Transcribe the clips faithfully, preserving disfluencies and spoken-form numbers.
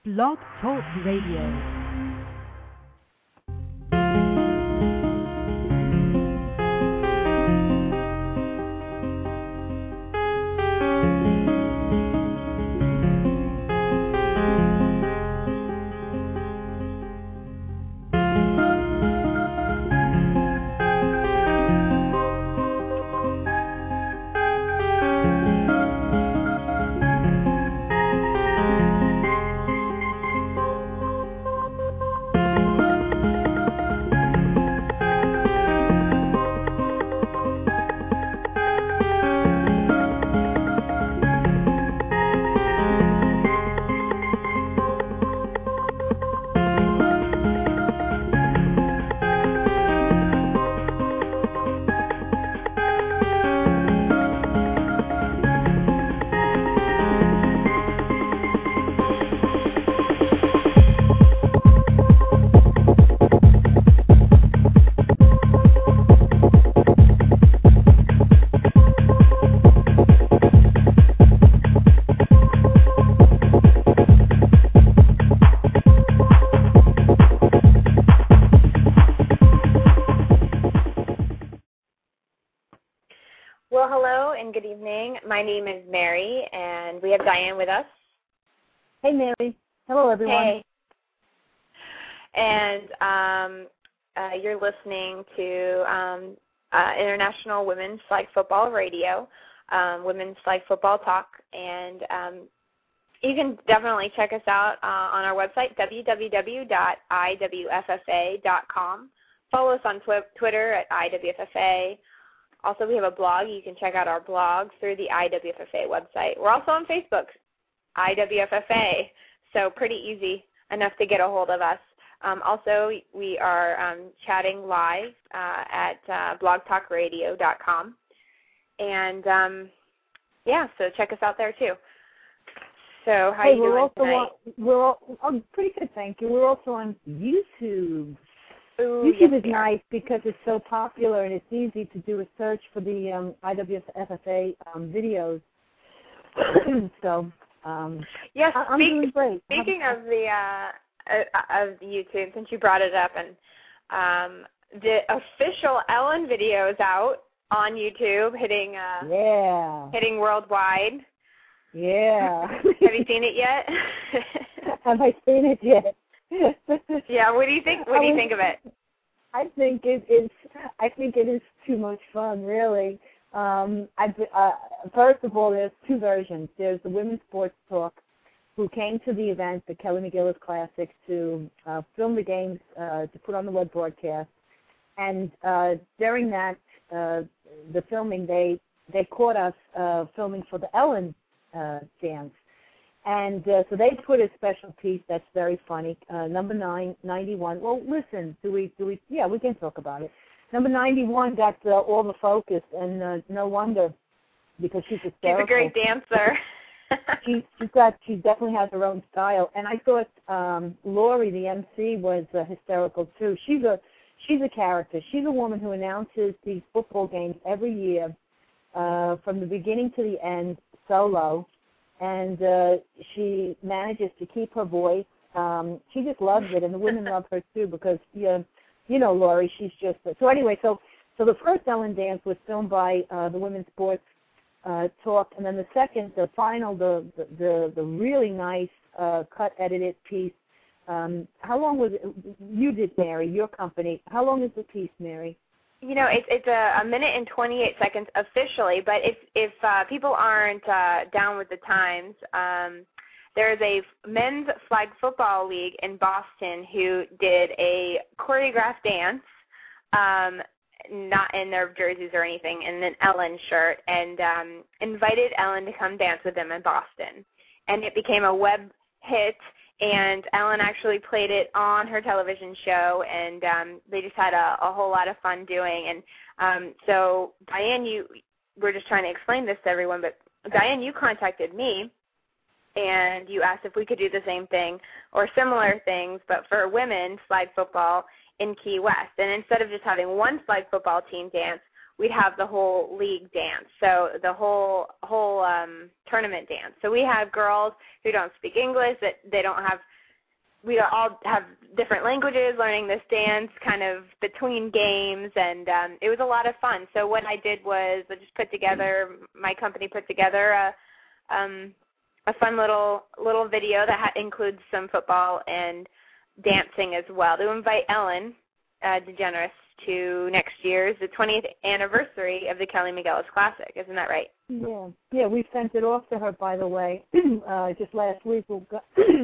Blog Talk Radio. Well, hello and good evening. My name is Mary, and we have Diane with us. Hey, Mary. Hello, everyone. Hey. And um, uh, you're listening to um, uh, International Women's Flag Football Radio, um, Women's Flag Football Talk, and um, you can definitely check us out uh, on our website, w w w dot i w f f a dot com. Follow us on tw- Twitter at I W F F A. Also, we have a blog. You can check out our blog through the I W F F A website. We're also on Facebook, I W F F A, so pretty easy enough to get a hold of us. Um, also, we are um, chatting live uh, at uh, blog talk radio dot com. And, um, yeah, so check us out there, too. So how hey, are you we're doing also tonight? On, we're all, oh, pretty good, thank you. We're also on YouTube. Ooh, YouTube yes, is nice because it's so popular and it's easy to do a search for the um, I W F F A um, videos. so, um, yes, I- I'm speak, doing great. Speaking of the uh, uh, of YouTube, since you brought it up, and um, the official Ellen video is out on YouTube, hitting uh, yeah, hitting worldwide. Yeah. Have you seen it yet? Have I seen it yet? Yeah. What do you think? What do you think of it? I think it is. I think it is too much fun, really. Um, I, uh, first of all, there's two versions. There's the Women's Sports Talk, who came to the event, the Kelly McGillis Classic, to uh, film the games, uh, to put on the web broadcast. And uh, during that, uh, the filming, they they caught us uh, filming for the Ellen uh, dance. And uh, so they put a special piece that's very funny, uh, number nine, ninety-one. Well, listen, do we, do we, yeah, we can talk about it. Number ninety-one got uh, all the focus, and uh, no wonder, because she's hysterical. She's a great dancer. she, she's got, she definitely has her own style. And I thought um, Lori, the M C, was uh, hysterical too. She's a, she's a character. She's a woman who announces these football games every year, uh, from the beginning to the end, solo. And uh, she manages to keep her voice. Um, she just loves it, and the women love her too because, yeah, you know, Lori, she's just so. Anyway, so so the first Ellen dance was filmed by uh, the Women's Sports uh, Talk, and then the second, the final, the the the, the really nice uh, cut edited piece. Um, how long was it? You did, Mary, your company. How long is the piece, Mary? You know, it's it's a, a minute and twenty-eight seconds officially, but if if uh, people aren't uh, down with the times, um, there's a men's flag football league in Boston who did a choreographed dance, um, not in their jerseys or anything, in an Ellen shirt, and um, invited Ellen to come dance with them in Boston, and it became a web hit. And Ellen actually played it on her television show, and um, they just had a, a whole lot of fun doing. And um, so, Diane, you we're just trying to explain this to everyone, but Diane, you contacted me, and you asked if we could do the same thing or similar things, but for women's flag football in Key West. And instead of just having one flag football team dance, we'd have the whole league dance, so the whole whole um, tournament dance. So we have girls who don't speak English, that they don't have we all have different languages, learning this dance kind of between games, and um, it was a lot of fun. So what I did was I just put together, my company put together a, um, a fun little little video that ha- includes some football and dancing as well to invite Ellen uh, DeGeneres to next year's, the twentieth anniversary of the Kelly McGillis Classic. Isn't that right? Yeah, yeah. We sent it off to her, by the way, uh, just last week. We'll, go,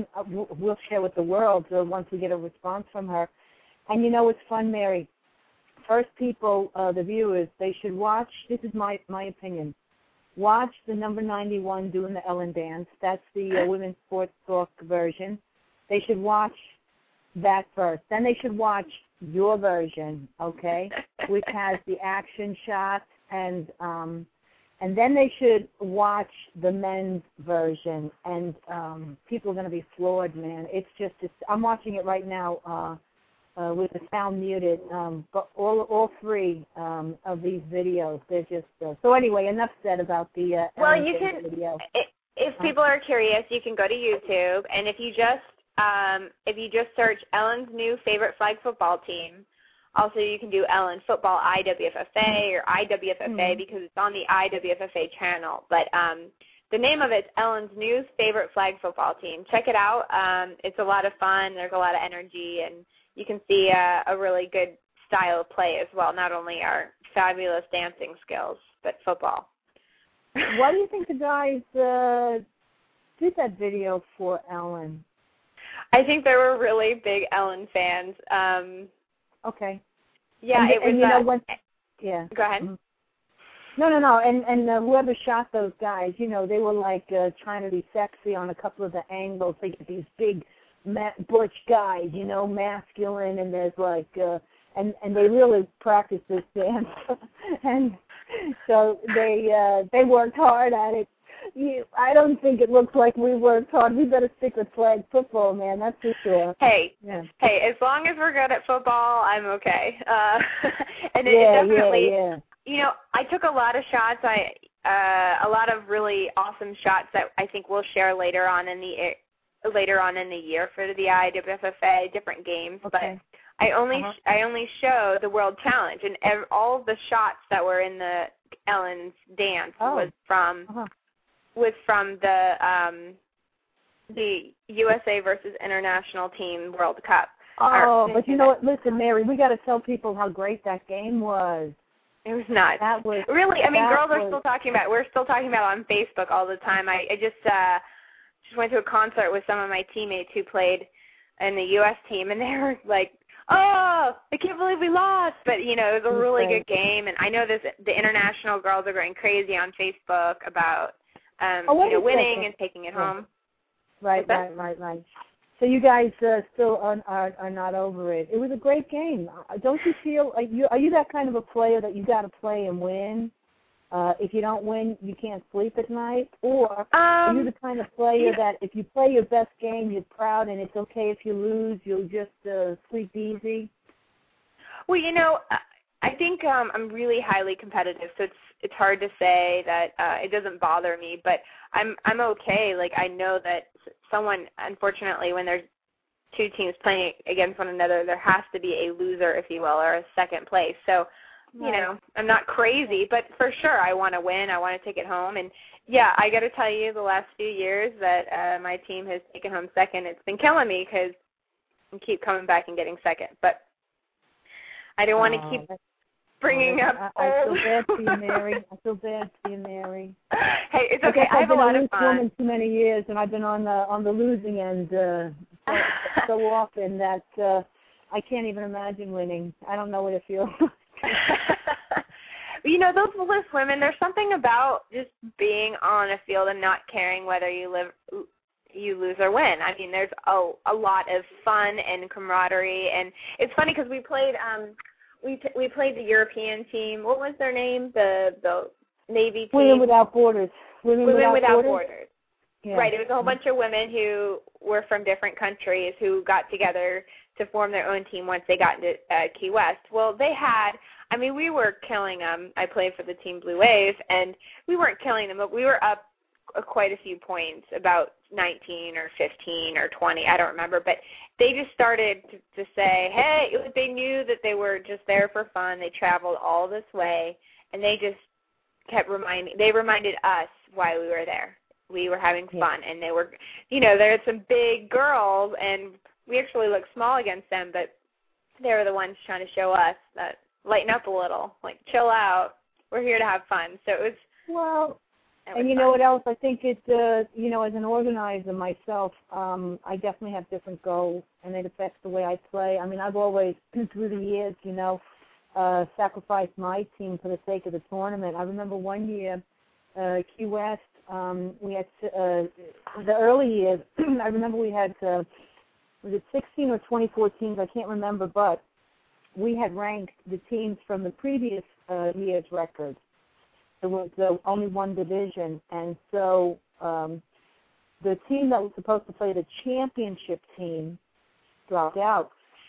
we'll share with the world uh, once we get a response from her. And you know, it's fun, Mary. First, people, uh, the viewers, they should watch. This is my my opinion. Watch the number ninety-one doing the Ellen dance. That's the uh, women's sports talk version. They should watch that first. Then they should watch your version, okay, which has the action shots, and um, and then they should watch the men's version. And um, people are going to be floored, man. It's just, it's, I'm watching it right now uh, uh, with the sound muted. Um, but all all three um, of these videos, they're just uh, so. Anyway, enough said about the uh, well, Ellen you can. video. If people are curious, you can go to YouTube, and if you just Um, if you just search Ellen's new favorite flag football team, also you can do Ellen Football I W F F A or I W F F A mm-hmm. because it's on the I W F F A channel. But um, the name of it's Ellen's new favorite flag football team. Check it out. Um, it's a lot of fun. There's a lot of energy, and you can see a, a really good style of play as well, not only our fabulous dancing skills, but football. Why do you think the guys uh, did that video for Ellen? I think they were really big Ellen fans. Um, okay. Yeah, and, it was. And you know uh, when, yeah. Go ahead. Mm-hmm. No, no, no. And and uh, whoever shot those guys, you know, they were like uh, trying to be sexy on a couple of the angles. They get these big, ma- butch guys, you know, masculine, and there's like, uh, and and they really practiced this dance, and so they uh, they worked hard at it. You, I don't think it looks like we worked hard. We better stick with flag football, man. That's for sure. Hey, yeah. hey, as long as we're good at football, I'm okay. Uh, and it, yeah, it definitely, yeah, yeah. you know, I took a lot of shots. I uh, a lot of really awesome shots that I think we'll share later on in the later on in the year for the I W F F A, different games. Okay. But I only uh-huh. I only show the World Challenge, and ev- all of the shots that were in the Ellen's dance oh. was from. Uh-huh. was from the um, the U S A versus International Team World Cup. Oh, or, but you know what? Listen, Mary, we got to tell people how great that game was. It was nuts. That was really. I mean, girls was, are still talking about. We're still talking about it on Facebook all the time. I, I just uh, just went to a concert with some of my teammates who played in the U S team, and they were like, "Oh, I can't believe we lost!" But you know, it was a really good game, and I know this. The international girls are going crazy on Facebook about. Um, oh, you know, winning and taking it yeah. home. Right, right, right, right. So you guys uh, still are, are are not over it. It was a great game. Don't you feel like you are you that kind of a player that you got to play and win? Uh, if you don't win, you can't sleep at night, or um, are you the kind of player yeah. that if you play your best game, you're proud, and it's okay if you lose, you'll just uh, sleep easy? Well, you know, I think um, I'm really highly competitive, so it's it's hard to say that uh, it doesn't bother me, but I'm I'm okay. Like I know that someone, unfortunately, when there's two teams playing against one another, there has to be a loser, if you will, or a second place. So, you right. know, I'm not crazy, but for sure I want to win. I want to take it home, and yeah, I got to tell you, the last few years that uh, my team has taken home second, it's been killing me because I keep coming back and getting second, but I don't want to oh, keep. Bringing oh, up I, I feel bad for you, Mary. I feel bad for you, Mary. Hey, it's okay. I, I have a lot of fun. I've been a woman too many years, and I've been on the on the losing end uh, so, so often that uh, I can't even imagine winning. I don't know what it feels like. You know, those Bliss women. There's something about just being on a field and not caring whether you live. you lose or win. I mean, there's a a lot of fun and camaraderie, and it's funny because we played. Um, We t- we played the European team. What was their name? The the Navy team. Women Without Borders. Women, Women Without, Without Borders. Borders. Yeah. Right. It was a whole bunch of women who were from different countries who got together to form their own team once they got into uh, Key West. Well, they had. I mean, we were killing them. I played for the team Blue Wave, and we weren't killing them, but we were up quite a few points, about nineteen or fifteen or twenty, I don't remember, but they just started to, to say, hey, it was, they knew that they were just there for fun. They traveled all this way, and they just kept reminding, they reminded us why we were there. We were having fun, yeah. And they were, you know, there were some big girls, and we actually looked small against them, but they were the ones trying to show us that lighten up a little, like chill out. We're here to have fun. So it was well, it was and you fun. know what else? I think it, uh, you know, as an organizer myself, um, I definitely have different goals, and it affects the way I play. I mean, I've always, through the years, you know, uh, sacrificed my team for the sake of the tournament. I remember one year, uh, Key West, um, we had uh, the early years. I remember we had uh, was it sixteen or twenty-four teams? I can't remember, but we had ranked the teams from the previous uh, year's record. There was uh, only one division, and so um, the team that was supposed to play the championship team dropped out.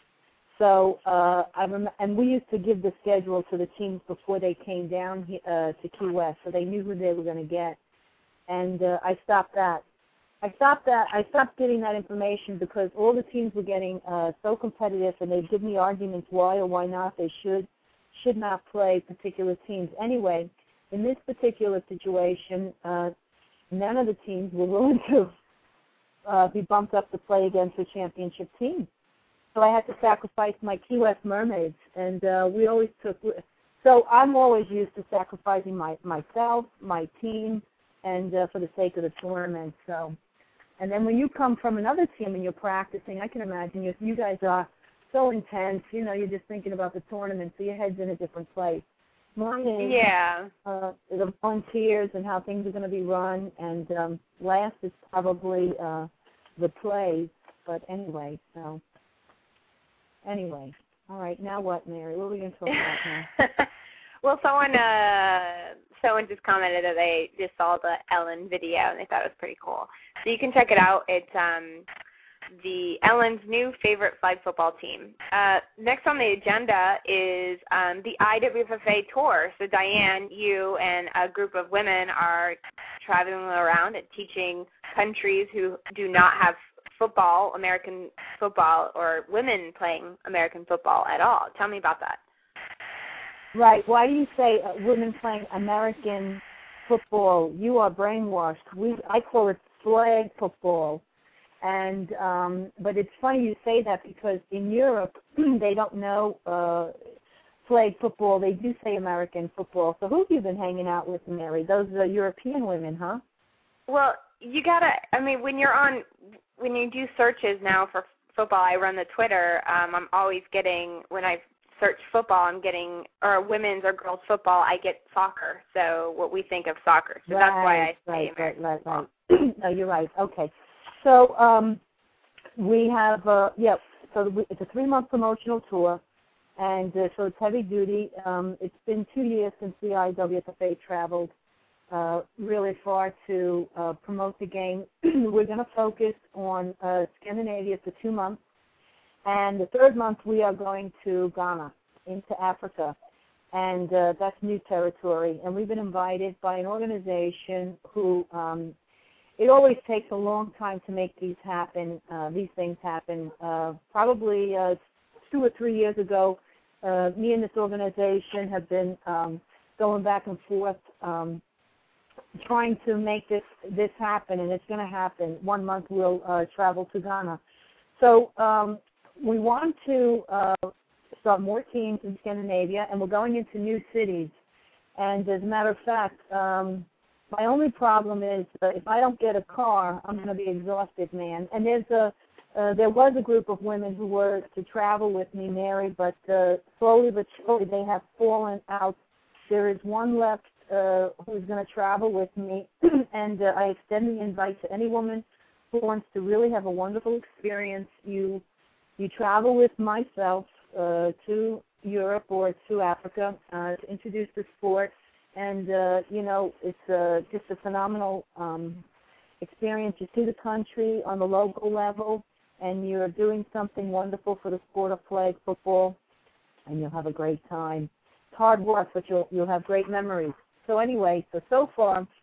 So uh, I rem- and we used to give the schedule to the teams before they came down uh, to Key West, so they knew who they were going to get. And uh, I stopped that. I stopped that. I stopped getting that information because all the teams were getting uh, so competitive, and they'd give me arguments why or why not they should should not play particular teams. Anyway, in this particular situation, uh, none of the teams were willing to uh, be bumped up to play against the championship team. So I had to sacrifice my Key West Mermaids, and uh, we always took. So I'm always used to sacrificing my myself, my team, and uh, for the sake of the tournament. So, and then when you come from another team and you're practicing, I can imagine you, you guys are so intense. You know, you're just thinking about the tournament, so your head's in a different place. Mine is yeah. uh, the volunteers and how things are going to be run, and um, last is probably uh, the plays. But anyway, so anyway, all right. Now what, Mary? What are we going to talk about now? Well, someone uh, someone just commented that they just saw the Ellen video and they thought it was pretty cool. So you can check it out. It's um, the Ellen's new favorite flag football team. Uh, next on the agenda is um, the I W F A tour. So Diane, you and a group of women are traveling around and teaching countries who do not have football, American football, or women playing American football at all. Tell me about that. Right. Why do you say uh, women playing American football? You are brainwashed. We, I call it flag football. And um, but it's funny you say that because in Europe they don't know uh, flag football. They do say American football. So who have you been hanging out with, Mary? Those are European women, huh? Well, you gotta. I mean, when you're on, when you do searches now for football, I run the Twitter. Um, I'm always getting when I search football, I'm getting, or women's or girls football, I get soccer. So what we think of soccer. So right, that's why I say right, American right, football. right. No, you're right. Okay. So um, we have, uh, yeah, so we, it's a three-month promotional tour, and uh, so it's heavy duty. Um, it's been two years since the I W F A traveled uh, really far to uh, promote the game. We're going to focus on uh, Scandinavia for two months. And the third month, we are going to Ghana, into Africa, and uh, that's new territory. And we've been invited by an organization who, um, it always takes a long time to make these happen, uh, these things happen. Uh, probably uh, two or three years ago, uh, me and this organization have been um, going back and forth, um, trying to make this, this happen, and it's going to happen. One month we'll uh, travel to Ghana. So, um, we want to uh, start more teams in Scandinavia, and we're going into new cities. And as a matter of fact, um, my only problem is uh, if I don't get a car, I'm going to be exhausted, man. And there's a uh, there was a group of women who were to travel with me, Mary, but uh, slowly but surely they have fallen out. There is one left uh, who's going to travel with me, and uh, I extend the invite to any woman who wants to really have a wonderful experience. You You travel with myself uh, to Europe or to Africa uh, to introduce the sport, and uh, you know it's uh, just a phenomenal um, experience. You see the country on the local level, and you're doing something wonderful for the sport of flag football, and you'll have a great time. It's hard work, but you'll you'll have great memories. So anyway, so so far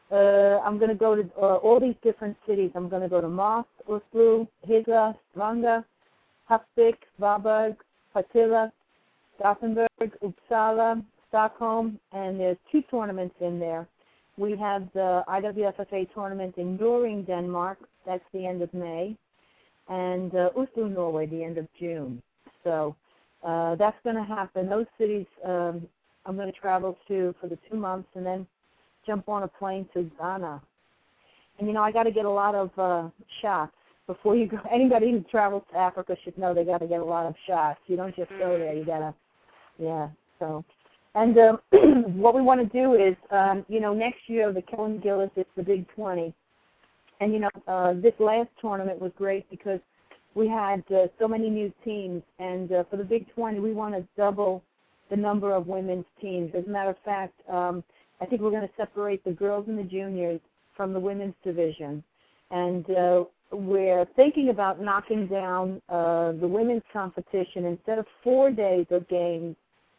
Uh, I'm going to go to uh, all these different cities. I'm going to go to Moss, Oslo, Higa, Stavanger, Hapsvik, Varberg, Partille, Gothenburg, Uppsala, Stockholm, and there's two tournaments in there. We have the I W F F A tournament in Nording, Denmark. That's the end of May. And uh, Oslo, Norway, the end of June. So uh, that's going to happen. Those cities um, I'm going to travel to for the two months and then jump on a plane to Ghana. And, you know, I got to get a lot of uh, shots before you go. Anybody who travels to Africa should know they got to get a lot of shots. You don't just go there. You got to, yeah, so. And um, what we want to do is, um, you know, next year the Kelly McGillis, it's the Big twenty. And, you know, uh, this last tournament was great because we had uh, so many new teams. And uh, for the Big twenty, we want to double the number of women's teams. As a matter of fact, um, I think we're going to separate the girls and the juniors from the women's division. And uh, we're thinking about knocking down uh, the women's competition instead of four days of games,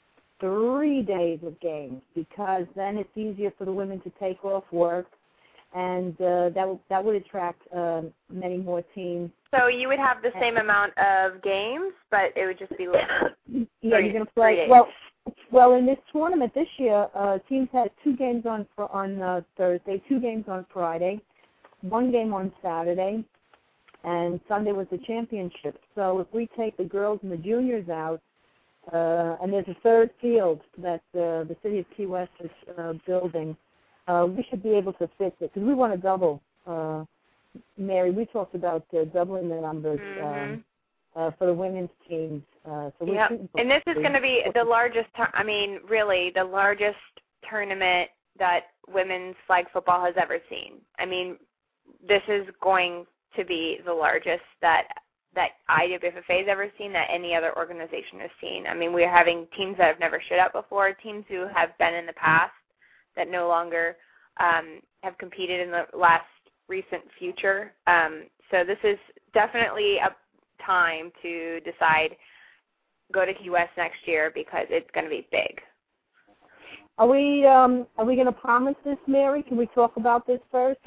three days of games, because then it's easier for the women to take off work, and uh, that, w- that would attract uh, many more teams. So you would have the same amount of games, but it would just be less. Yeah, you're going to play. Well, well, in this tournament this year, uh, teams had two games on on uh, Thursday, two games on Friday, one game on Saturday, and Sunday was the championship. So if we take the girls and the juniors out, uh, and there's a third field that uh, the city of Key West is uh, building, uh, we should be able to fit it because we want to double. Uh, Mary, we talked about uh, doubling the numbers Mm-hmm. um, uh, for the women's teams. Uh, so yep. And this is going to be the largest, I mean, really, the largest tournament that women's flag football has ever seen. I mean, this is going to be the largest that that I W F F A has ever seen, that any other organization has seen. I mean, we're having teams that have never showed up before, teams who have been in the past that no longer um, have competed in the last recent future. Um, so this is definitely a time to decide go to Key West next year because it's going to be big. Are we um, are we going to promise this, Mary? Can we talk about this first?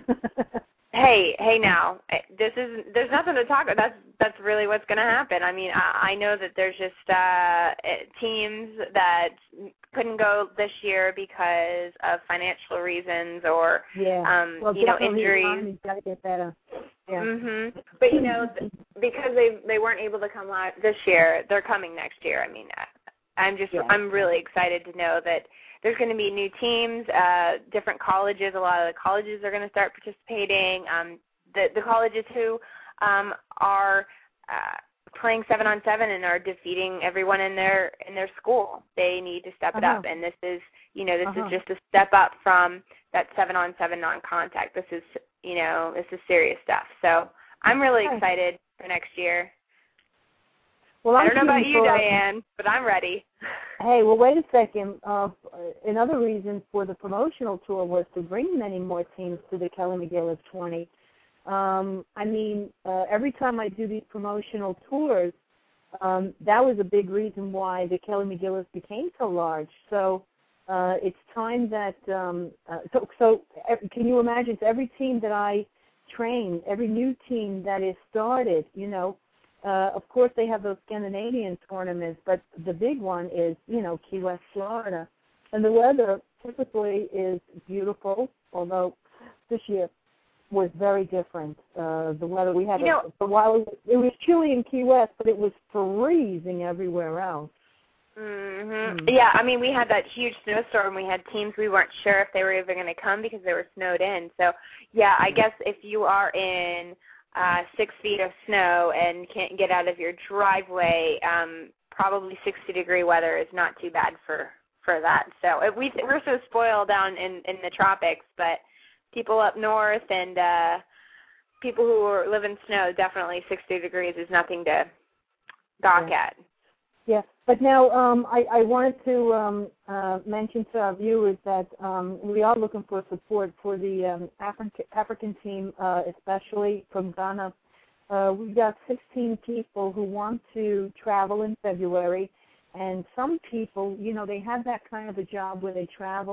Hey, hey now, this is, there's nothing to talk about. That's, that's really what's going to happen. I mean, I, I know that there's just uh, teams that couldn't go this year because of financial reasons or, yeah. um, well, you know, injuries. Got to get better. Yeah. Mhm. But, you know, because they they weren't able to come live this year, they're coming next year. I mean, I'm just, yeah. I'm really excited to know that there's going to be new teams, uh, different colleges. A lot of the colleges are going to start participating. Um, the, the colleges who um, are uh, playing seven on seven and are defeating everyone in their in their school, they need to step it uh-huh. up. And this is, you know, this uh-huh. is just a step up from that seven on seven non-contact. This is, you know, this is serious stuff. So I'm really okay. excited for next year. Well, I don't know about for, you, Diane, but I'm ready. Hey, well, wait a second. Uh, another reason for the promotional tour was to bring many more teams to the Kelly McGillis twenty. Um, I mean, uh, every time I do these promotional tours, um, that was a big reason why the Kelly McGillis became so large. So uh, it's time that, um, uh, so, so can you imagine, so every team that I train, every new team that is started, you know, Uh, of course, they have those Scandinavian tournaments, but the big one is, you know, Key West, Florida. And the weather typically is beautiful, although this year was very different. Uh, the weather we had, you know, a, a while, it was chilly in Key West, but it was freezing everywhere else. Mm-hmm. Mm. Yeah, I mean, we had that huge snowstorm. We had teams we weren't sure if they were even going to come because they were snowed in. So, yeah, I guess if you are in Uh, six feet of snow and can't get out of your driveway, um, probably sixty degree weather is not too bad for, for that. So if we, we're so spoiled down in, in the tropics, but people up north and uh, people who are, live in snow, definitely sixty degrees is nothing to gawk yeah. at. Yeah, but now um, I, I wanted to um, uh, mention to our viewers that um, we are looking for support for the um, African, African team, uh, especially from Ghana. Uh, we've got sixteen people who want to travel in February, and some people, you know, they have that kind of a job where they travel,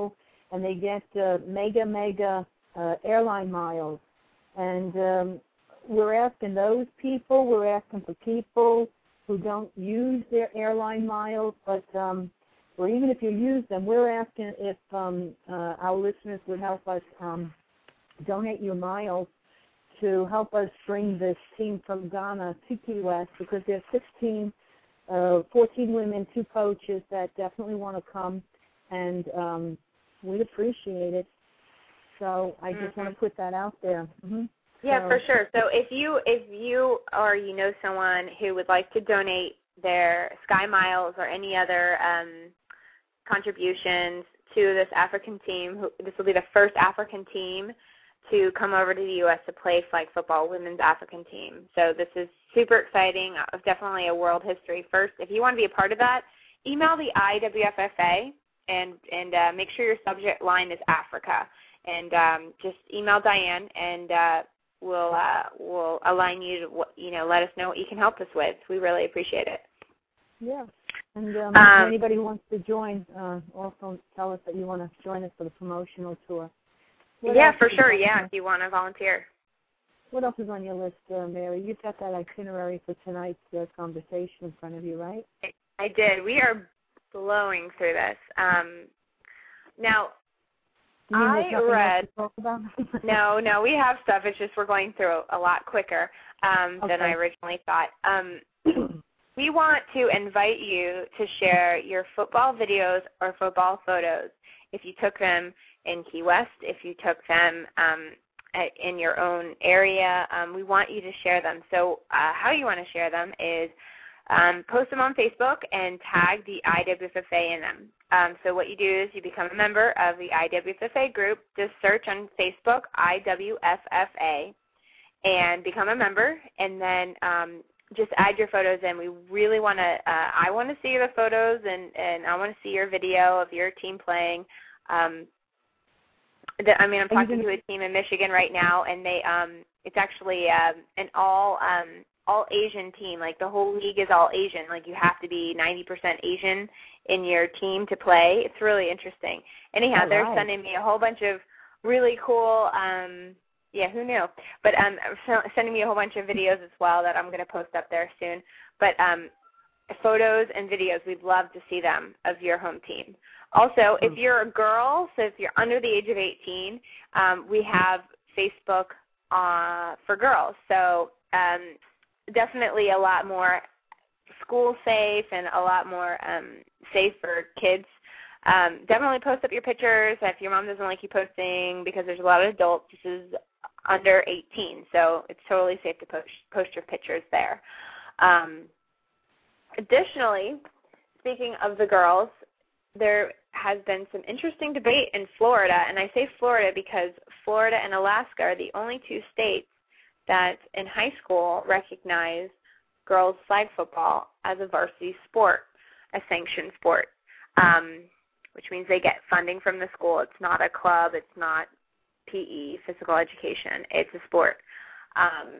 and they get uh, mega, mega uh, airline miles. And um, we're asking those people, we're asking for people who don't use their airline miles, but um, or even if you use them, we're asking if um, uh, our listeners would help us um, donate your miles to help us bring this team from Ghana to Key West, because there's sixteen, uh, fourteen women, two coaches that definitely want to come, and um, we'd appreciate it. So I just mm-hmm. want to put that out there. Mm-hmm. Yeah, so. for sure. So if you if you or you know someone who would like to donate their Sky Miles or any other um, contributions to this African team, who, this will be the first African team to come over to the U S to play flag football, women's African team. So this is super exciting, uh, definitely a world history first. If you want to be a part of that, email the I W F F A and, and uh, make sure your subject line is Africa. And um, just email Diane, and uh, we'll, uh, we'll align you to, what, you know, let us know what you can help us with. We really appreciate it. Yeah. And um, um, if anybody who wants to join, uh, also tell us that you want to join us for the promotional tour. What yeah, for sure, yeah, if you want to volunteer. What else is on your list, uh, Mary? You've got that itinerary for tonight's uh, conversation in front of you, right? I did. We are blowing through this. Um, now, I read – no, no, we have stuff. It's just we're going through a lot quicker um, okay. than I originally thought. Um, we want to invite you to share your football videos or football photos if you took them in Key West, if you took them um, in your own area. Um, we want you to share them. So uh, how you want to share them is um, post them on Facebook and tag the I W F F A in them. Um, so what you do is you become a member of the I W F F A group. Just search on Facebook I W F F A and become a member, and then um, just add your photos in. We really want to, uh, I want to see the photos, and, and I want to see your video of your team playing. Um, I mean, I'm talking to a team in Michigan right now, and they um, it's actually um, an all um, all Asian team. Like the whole league is all Asian. Like you have to be ninety percent Asian in your team to play. It's really interesting. Anyhow, all they're right. sending me a whole bunch of really cool. Um, yeah, who knew? But um, sending me a whole bunch of videos as well that I'm going to post up there soon. But um, photos and videos, we'd love to see them of your home team. Also, if you're a girl, so if you're under the age of eighteen, um, we have Facebook uh, for girls. So um, definitely a lot more school safe and a lot more um, safe for kids. Um, definitely post up your pictures. If your mom doesn't like you posting because there's a lot of adults, this is under eighteen, so it's totally safe to post, post your pictures there. Um, additionally, speaking of the girls, there has been some interesting debate in Florida, and I say Florida because Florida and Alaska are the only two states that in high school recognize girls flag football as a varsity sport, a sanctioned sport, um, which means they get funding from the school. It's not a club. It's not P E, physical education. It's a sport. Um,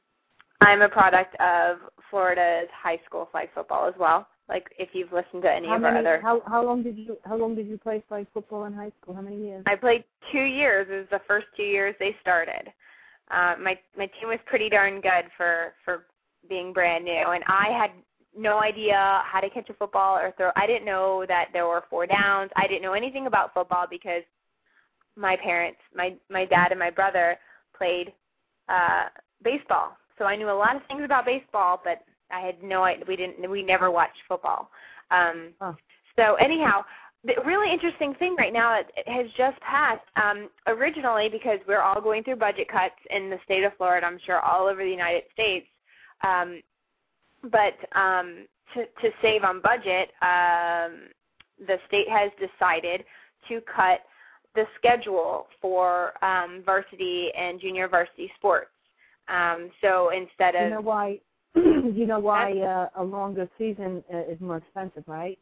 I'm a product of Florida's high school flag football as well. Like if you've listened to any how of many, our other. How, how long did you How long did you play flag football in high school? How many years? I played two years. It was the first two years they started. Uh, my my team was pretty darn good for for being brand new, and I had no idea how to catch a football or throw. I didn't know that there were four downs. I didn't know anything about football because my parents, my my dad and my brother played uh, baseball, so I knew a lot of things about baseball, but I had no idea. We didn't. We never watched football. Um, oh. So anyhow, the really interesting thing right now, it, it has just passed. Um, originally, because we're all going through budget cuts in the state of Florida, I'm sure all over the United States. Um, but um, to, to save on budget, um, the state has decided to cut the schedule for um, varsity and junior varsity sports. Um, so instead of you know why. You know why uh, a longer season uh, is more expensive, right?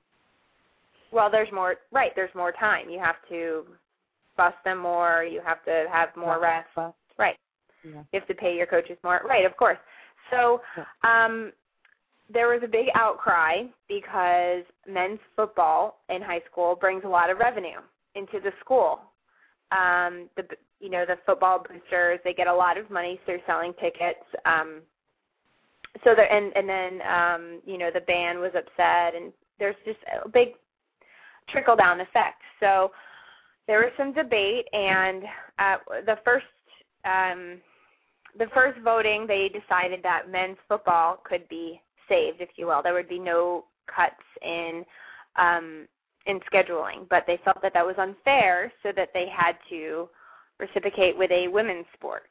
Well, there's more, right, there's more time. You have to bust them more. You have to have more rest. Right. Yeah. You have to pay your coaches more. Right, of course. So um, there was a big outcry because men's football in high school brings a lot of revenue. into the school. Um, the you know the football boosters, they get a lot of money through selling tickets. Um, so there and and then um, you know the band was upset, and there's just a big trickle down effect. So there was some debate, and uh, the first um, the first voting, they decided that men's football could be saved, if you will. There would be no cuts in um, in scheduling, but they felt that that was unfair, so that they had to reciprocate with a women's sport.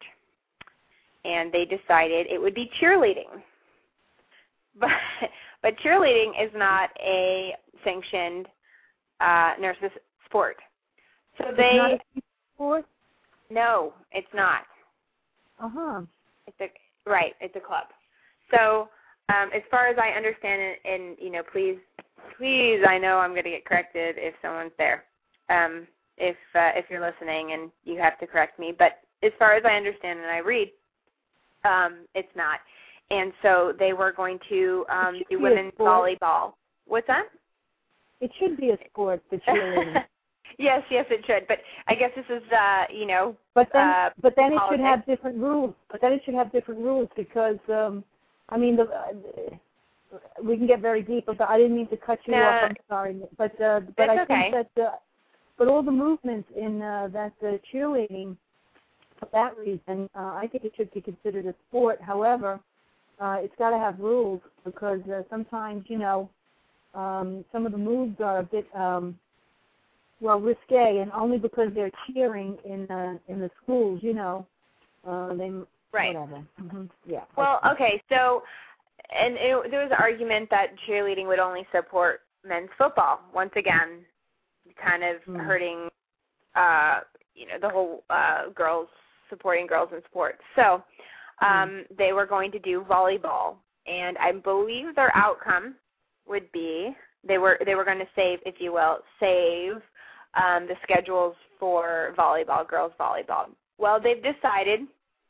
And they decided it would be cheerleading. But, but cheerleading is not a sanctioned uh, nurses sport. So It's they not a sport? No, it's not. Uh-huh. It's a right, it's a club. So um, as far as I understand it, and you know, please please I know I'm gonna get corrected if someone's there. Um, if uh, if you're listening and you have to correct me. But as far as I understand and I read, um, it's not. And so they were going to um, do women's volleyball. What's that? It should be a sport, the cheerleading. Yes, yes, it should. But I guess this is, uh, you know, but then, uh, but then it politics. should have different rules. But then it should have different rules because, um, I mean, the, uh, we can get very deep. But I didn't mean to cut you no, off. I'm sorry. But uh, but I okay. think that, uh, but all the movements in uh, that uh, cheerleading, for that reason, uh, I think it should be considered a sport. However, uh, it's got to have rules because uh, sometimes, you know, um, some of the moves are a bit. Um, Well, risque, and only because they're cheering in uh, in the schools, you know, uh, they right. whatever. Mm-hmm. Yeah. Well, okay, so and it, there was an argument that cheerleading would only support men's football. Once again, kind of mm. hurting, uh, you know, the whole uh, girls supporting girls in sports. So um, mm. they were going to do volleyball, and I believe their outcome would be they were they were going to save, if you will, save. Um, the schedules for volleyball, girls volleyball. Well, they've decided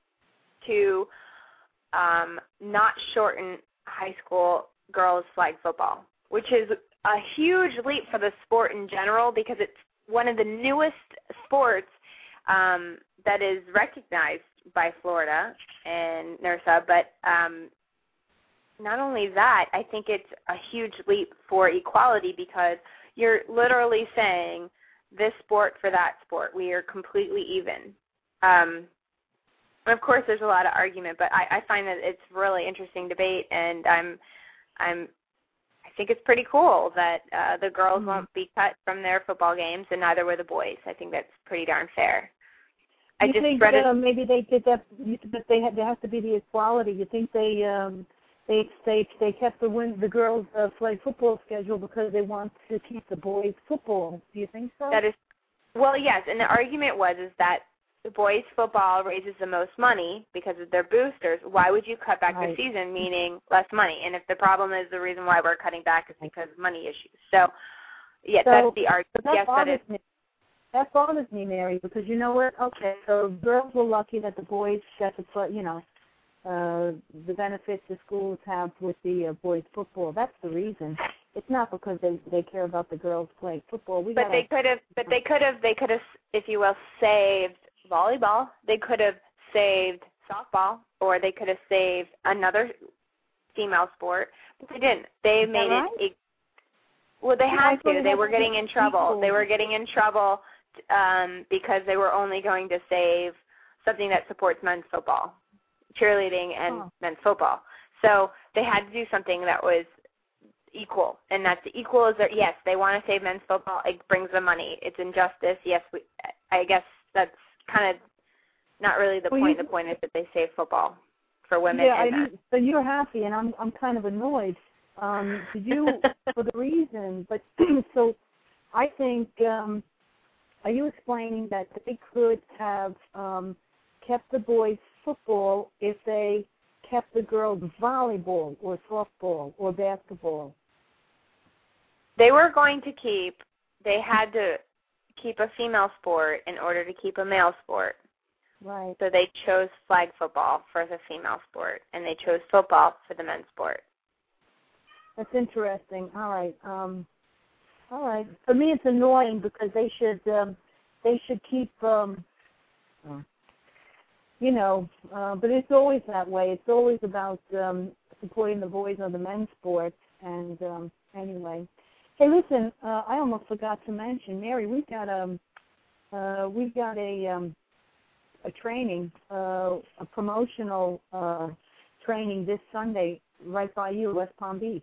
to um, not shorten high school girls flag football, which is a huge leap for the sport in general because it's one of the newest sports um, that is recognized by Florida and NERSA. But um, not only that, I think it's a huge leap for equality because you're literally saying this sport for that sport. We are completely even. Um, and of course, there's a lot of argument, but I, I find that it's really interesting debate, and I'm, I'm, I think it's pretty cool that uh, the girls mm-hmm. won't be cut from their football games, and neither will the boys. I think that's pretty darn fair. I you just think read that, it. uh, maybe they did that, but they had, there has to be the equality. You think they um, they they they kept the win, the girls' uh, flag football schedule because they want to keep the boys' football? Do you think so? That is, well, yes, and the argument was is that the boys' football raises the most money because of their boosters. Why would you cut back right. the season, meaning less money? And if the problem is the reason why we're cutting back is because of money issues. So, yeah, so, that's the argument. That yes, bothers that is. me. That bothers me, Mary, because you know what? Okay, so girls were lucky that the boys got to put, you know, uh, the benefits the schools have with the uh, boys' football. That's the reason. It's not because they they care about the girls playing football. We but gotta, they could have, but they could have, they could have, if you will, saved volleyball. They could have saved softball, or they could have saved another female sport, but they didn't. They Is made right? it. Well, they yeah, had to. They were getting in trouble. Equal. They were getting in trouble um, because they were only going to save something that supports men's football, cheerleading and oh. men's football. So they had to do something that was equal, and that's equal is that, yes, they want to save men's football. It brings them money. It's injustice. Yes, we, I guess that's kind of not really the well, point. You, the point is that they save football for women. Yeah, and I mean, so you're happy, and I'm I'm kind of annoyed. Um, to you for the reason, but so I think, um, are you explaining that they could have um, kept the boys' football if they kept the girls' volleyball or softball or basketball? They were going to keep, they had to keep a female sport in order to keep a male sport. Right. So they chose flag football for the female sport, and they chose football for the men's sport. That's interesting. All right. Um, All right. For me, it's annoying because they should um, they should keep, um, you know, uh, but it's always that way. It's always about um, supporting the boys or the men's sports. And um, anyway, hey, listen, uh, I almost forgot to mention, Mary, we've got um, uh, we've got a um, a training, uh, a promotional uh, training this Sunday right by you, West Palm Beach.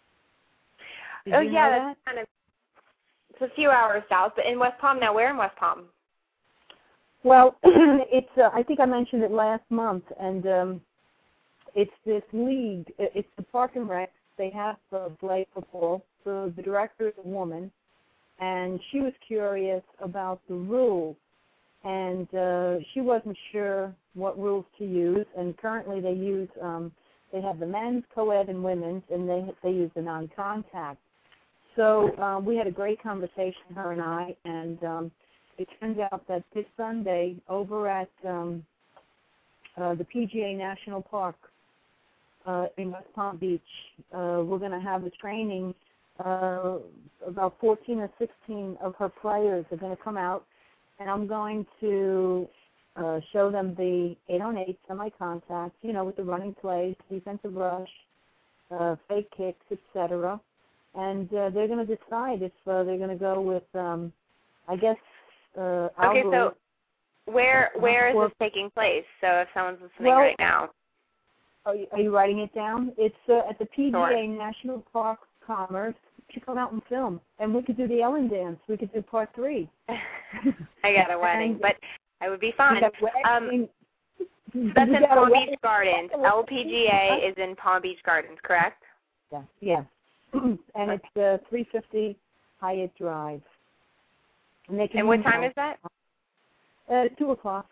Did oh you yeah, know that's that? kind of. It's a few hours south, but in West Palm now. Where in West Palm? Well, it's. Uh, I think I mentioned it last month, and um, it's this league. It's the Park and Rec. They have uh, flag football. So the director is a woman, and she was curious about the rules, and uh, she wasn't sure what rules to use. And currently, they use. Um, they have the men's, co-ed, and women's, and they they use the non-contact. So um, we had a great conversation, her and I, and um, it turns out that this Sunday over at um, uh, the P G A National Park uh, in West Palm Beach, uh, we're going to have a training. Uh, about fourteen or sixteen of her players are going to come out, and I'm going to uh, show them the eight on eight semi-contact, you know, with the running plays, defensive rush, uh, fake kicks, et cetera. And uh, they're going to decide if uh, they're going to go with, um, I guess, uh, Okay, Alvarez. so where where is Or, this taking place? So if someone's listening well, right now. Are you, are you writing it down? It's uh, at the P G A Sure. National Park Commerce. You come out and film. And we could do the Ellen dance. We could do part three. I got a wedding, and, but I would be fine. Um, so that's in Palm Beach Gardens. L P G A is in Palm Beach Gardens, correct? Yeah, yeah. And it's uh, three fifty Hyatt Drive. And, they can And what time is that? Uh, two o'clock.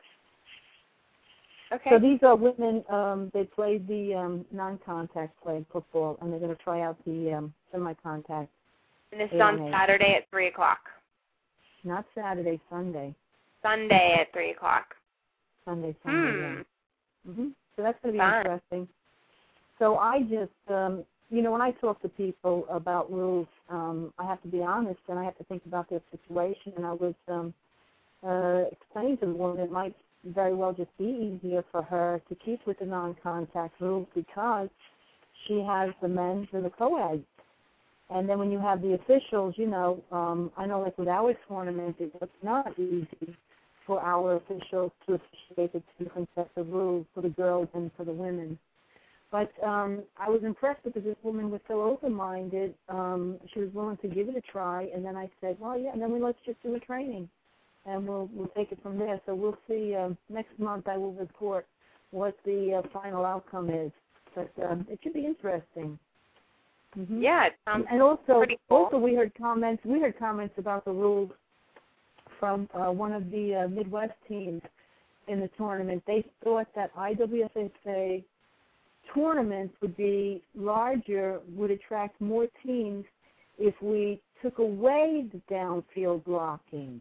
Okay. So these are women. Um, they played the um, non-contact flag football, and they're going to try out the um, semi-contact. And this is on Saturday at three o'clock. Not Saturday, Sunday. Sunday at three o'clock. Sunday, Sunday. Hmm. Yeah. Mm-hmm. So that's going to be Fun. interesting. So I just, um, you know, when I talk to people about rules, um, I have to be honest, and I have to think about their situation. And I was um, uh, explaining to the woman it might very well just be easier for her to keep with the non-contact rules because she has the men's and the co-eds. And then when you have the officials, you know, um, I know like with our tournament, it's not easy for our officials to officiate the two different sets of rules for the girls and for the women. But um, I was impressed because this woman was so open-minded. Um, she was willing to give it a try. And then I said, well, yeah, and then we let's just do a training. And we'll we'll take it from there. So we'll see. Um, next month I will report what the uh, final outcome is. But um, it should be interesting. Mm-hmm. Yeah, it sounds and also, pretty cool. also we heard comments. We heard comments about the rules from uh, one of the uh, Midwest teams in the tournament. They thought that I W F A tournaments would be larger, would attract more teams if we took away the downfield blocking.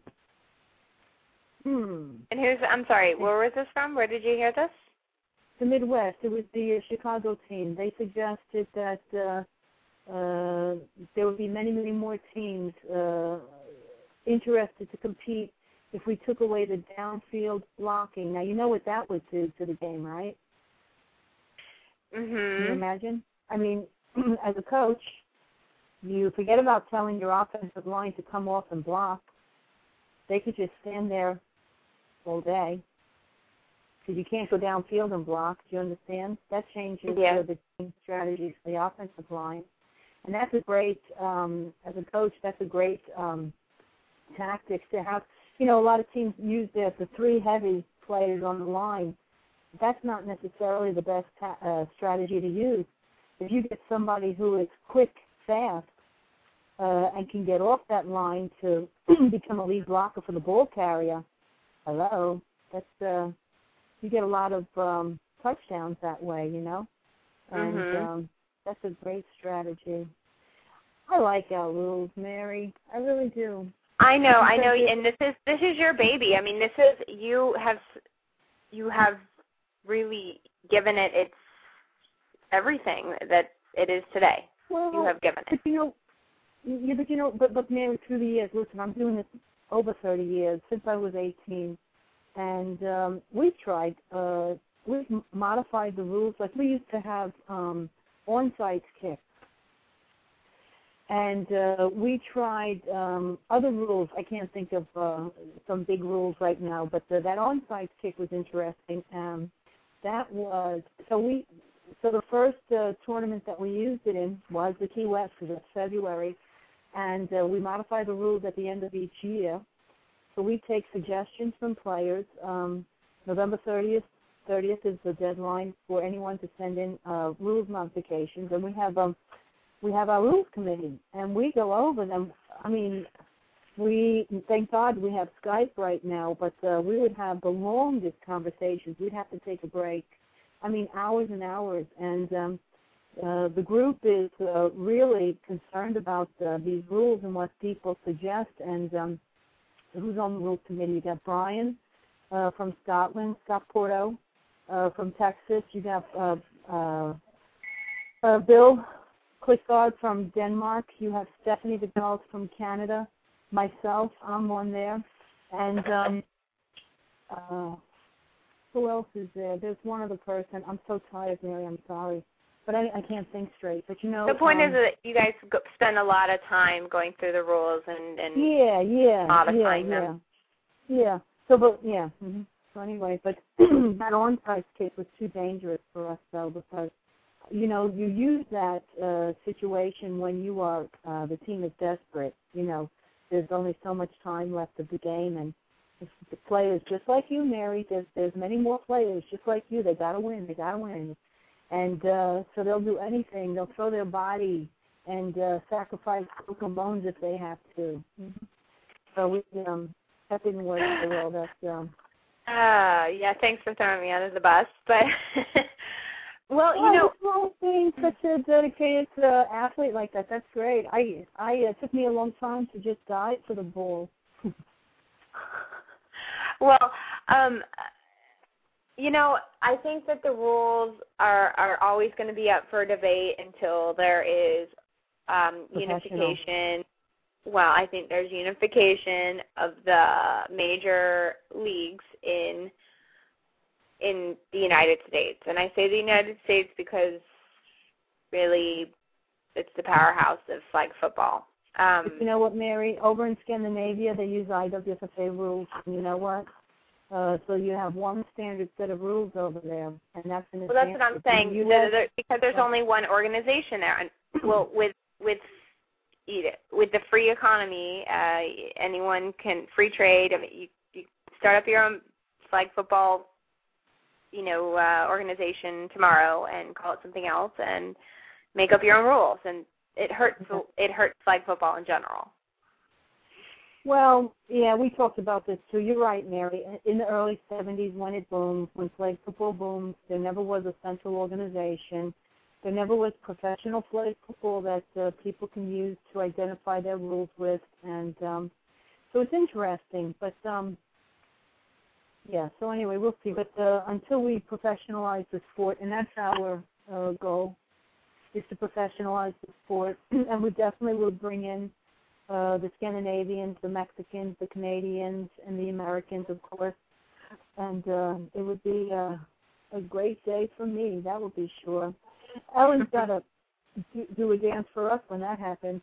Hmm. And who's, I'm sorry, where was this from? Where did you hear this? The Midwest. It was the uh, Chicago team. They suggested that uh, uh, there would be many, many more teams uh, interested to compete if we took away the downfield blocking. Now, you know what that would do to the game, right? Mm-hmm. Can you imagine? I mean, as a coach, you forget about telling your offensive line to come off and block. They could just stand there all day because you can't go downfield and block. Do you understand? That changes yeah. the team strategies for the offensive line. And that's a great, um, as a coach, that's a great um, tactic to have. You know, a lot of teams use the, the three heavy players on the line. That's not necessarily the best ta- uh, strategy to use. If you get somebody who is quick, fast, uh, and can get off that line to become a lead blocker for the ball carrier, hello, that's uh, you get a lot of um, touchdowns that way, you know, and mm-hmm. um, that's a great strategy. I like our rules, Mary. I really do. I know, I know, and this is this is your baby. I mean, this is you have you have really given it its everything that it is today. Well, you have given it. But you know, Yeah, but you know, but but Mary, through the years, listen, I'm doing this over thirty years since I was eighteen, and um, we've tried. Uh, we've modified the rules. Like we used to have um, onside kicks, and uh, we tried um, other rules. I can't think of uh, some big rules right now, but the, that onside kick was interesting. Um, that was so we. So the first uh, tournament that we used it in was the Key West, because it's February, and uh, we modify the rules at the end of each year. So we take suggestions from players. Um, November thirtieth, thirtieth is the deadline for anyone to send in uh, rules modifications, and we have um, we have our rules committee, and we go over them. I mean, we thank God we have Skype right now, but uh, we would have the longest conversations. We'd have to take a break. I mean, hours and hours, and um, uh, the group is uh, really concerned about uh, these rules and what people suggest. And um, who's on the rules committee? You got Brian uh, from Scotland, Scott Porto uh, from Texas. You got uh, uh, uh, Bill Clifford from Denmark. You have Stephanie DeGaulle from Canada. Myself, I'm one there, and. Um, uh, Who else is there? There's one other person. I'm so tired, Mary. I'm sorry. But I, I can't think straight. But, you know. The point um, is that you guys go, spend a lot of time going through the rules and, and yeah, yeah, modifying yeah, them. Yeah, yeah. So, but, yeah. Mm-hmm. So, anyway, but that onside kick was too dangerous for us, though, because, you know, you use that uh, situation when you are, uh, the team is desperate. You know, there's only so much time left of the game, and the players, just like you, Mary, there's, there's many more players just like you. They got to win. They got to win. And uh, so they'll do anything. They'll throw their body and uh, sacrifice broken bones if they have to. Mm-hmm. So we, um, that didn't work so well. That's, um, uh, yeah, thanks for throwing me under the bus. But, well, well, you know. Well, being such a dedicated uh, athlete like that, that's great. I, I uh, it took me a long time to just dive for the ball. Well, um, you know, I think that the rules are, are always going to be up for debate until there is um, unification. Well, I think there's unification of the major leagues in in the United States. And I say the United States because really it's the powerhouse of flag football. Um, you know what, Mary? Over in Scandinavia, they use I W F A rules. And you know what? Uh, so you have one standard set of rules over there, and that's an. Well, that's what I'm saying. You know, there, because there's yeah. only one organization there, and well, with with with the free economy, uh, anyone can free trade. I mean, you, you start up your own flag football, you know, uh, organization tomorrow and call it something else, and make up your own rules, and it hurts. Okay. It hurts flag football in general. Well, yeah, we talked about this too. You're right, Mary. In the early seventies, when it boomed, when flag football boomed, there never was a central organization. There never was professional flag football that uh, people can use to identify their rules with, and um, so it's interesting. But um, yeah, so anyway, we'll see. But uh, until we professionalize the sport, and that's our uh, goal, is to professionalize the sport, and we definitely will bring in uh, the Scandinavians, the Mexicans, the Canadians, and the Americans, of course. And uh, it would be uh, a great day for me, that would be sure. Ellen's got to do, do a dance for us when that happens.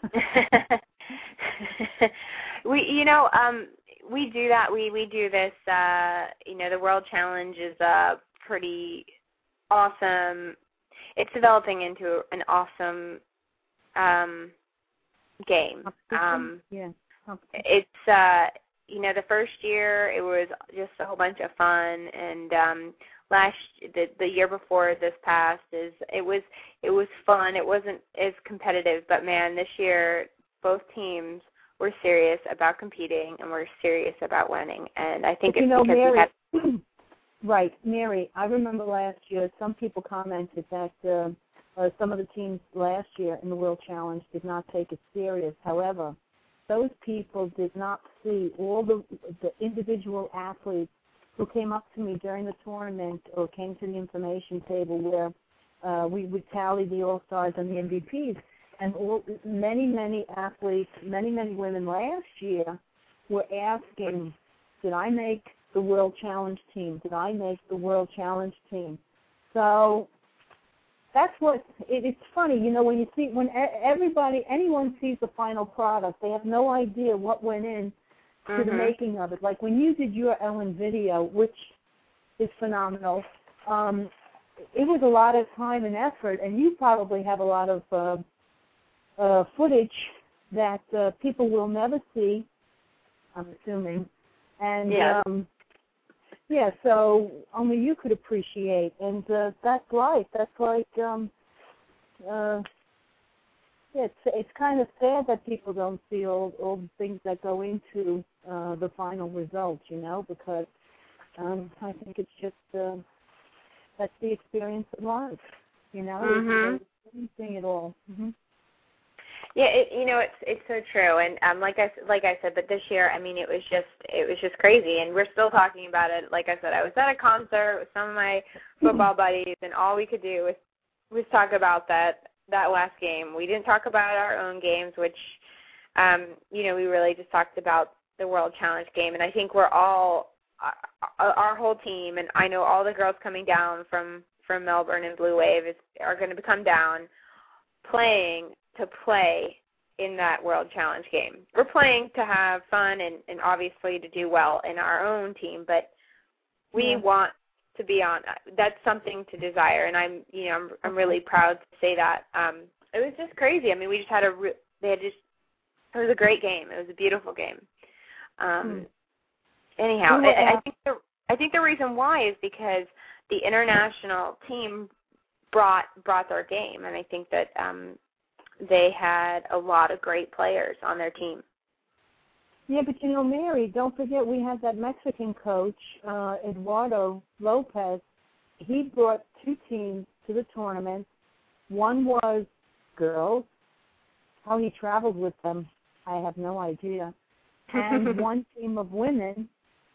we, you know, um, we do that. We we do this. Uh, you know, the World Challenge is uh, pretty awesome. It's developing into an awesome um, game. Um, yeah. It's uh, you know, the first year it was just a whole bunch of fun, and um, last the the year before this past is it was it was fun. It wasn't as competitive, but man, this year both teams were serious about competing and we're serious about winning. And I think but it's you know, because Mary, we had right, Mary. I remember last year some people commented that uh, uh, some of the teams last year in the World Challenge did not take it serious. However, those people did not see all the the individual athletes who came up to me during the tournament or came to the information table where uh, we would tally the All-Stars and the M V Ps. and all, many, many athletes, many, many women last year were asking, did I make the World Challenge team? Did I make the World Challenge team? So that's what, it, it's funny, you know, when you see, when everybody, anyone sees the final product, they have no idea what went in to mm-hmm. the making of it. Like when you did your Ellen video, which is phenomenal, um, it was a lot of time and effort, and you probably have a lot of uh, uh, footage that uh, people will never see, I'm assuming. And, yeah. um, yeah, so only you could appreciate. And uh, that's life. That's like, um, uh, yeah, it's, it's kind of sad that people don't see all, all the things that go into uh, the final result, you know, because um, I think it's just... Uh, that's the experience of life, you know. Mm-hmm. Seeing it all. Mm-hmm. Yeah, it, you know, it's it's so true, and um, like I like I said, but this year, I mean, it was just it was just crazy, and we're still talking about it. Like I said, I was at a concert with some of my football buddies, and all we could do was was talk about that that last game. We didn't talk about our own games, which, um, you know, we really just talked about the World Challenge game, and I think we're all. Our whole team, and I know all the girls coming down from, from Melbourne and Blue Wave is, are going to come down playing to play in that World Challenge game. We're playing to have fun and, and obviously to do well in our own team, but we yeah. want to be on. That's something to desire, and I'm you know I'm, I'm really proud to say that. Um, it was just crazy. I mean, we just had a re- they had just it was a great game. It was a beautiful game. Um, hmm. Anyhow, I, I think the I think the reason why is because the international team brought brought their game, and I think that um, they had a lot of great players on their team. Yeah, but you know, Mary, don't forget we had that Mexican coach, uh, Eduardo Lopez. He brought two teams to the tournament. One was girls. How he traveled with them, I have no idea. And one team of women.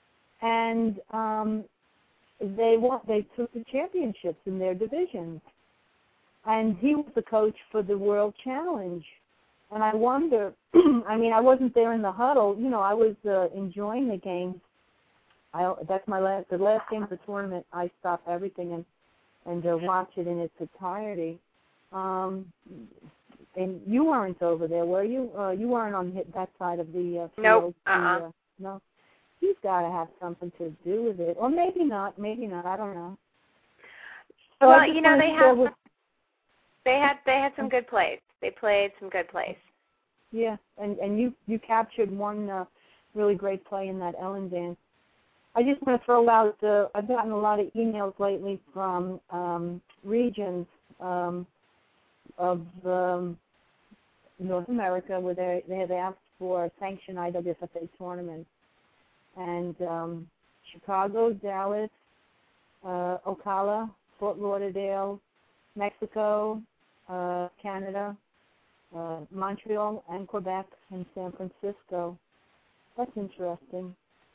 And um, they won, they took the championships in their divisions. And he was the coach for the World Challenge. And I wonder, I mean, I wasn't there in the huddle. You know, I was uh, enjoying the game. I, that's my last, the last game of the tournament. I stop everything and and uh, watch it in its entirety. Um, and you weren't over there, were you? Uh, you weren't on that side of the uh, field. Nope. Uh-uh. The, uh, no. He's got to have something to do with it, or maybe not. Maybe not. I don't know. So well, you know, they have with, they had they had some good plays. They played some good plays. Yeah, and and you you captured one uh, really great play in that Ellen dance. I just want to throw out. Uh, I've gotten a lot of emails lately from um, regions um, of um, North America where they they have asked for sanctioned I W F A tournaments. And um, Chicago, Dallas, uh, Ocala, Fort Lauderdale, Mexico, uh, Canada, uh, Montreal, and Quebec, and San Francisco. That's interesting.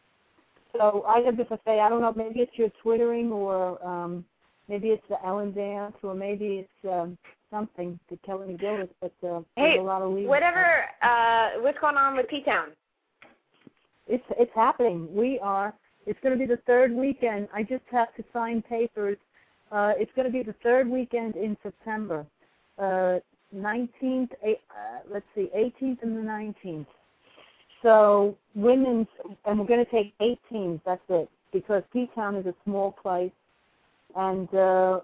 So I W F A, I don't know, maybe it's your twittering, or um, maybe it's the Ellen dance, or maybe it's um, something to Kelly McGillis, but uh, hey, there's a lot of leagues. Whatever, uh, what's going on with P-Town? It's it's happening. We are. It's going to be the third weekend. I just have to sign papers. Uh, it's going to be the third weekend in September, uh, nineteenth. Uh, let's see, eighteenth and the nineteenth. So women's, and we're going to take eight teams. That's it, because P-Town is a small place, and uh,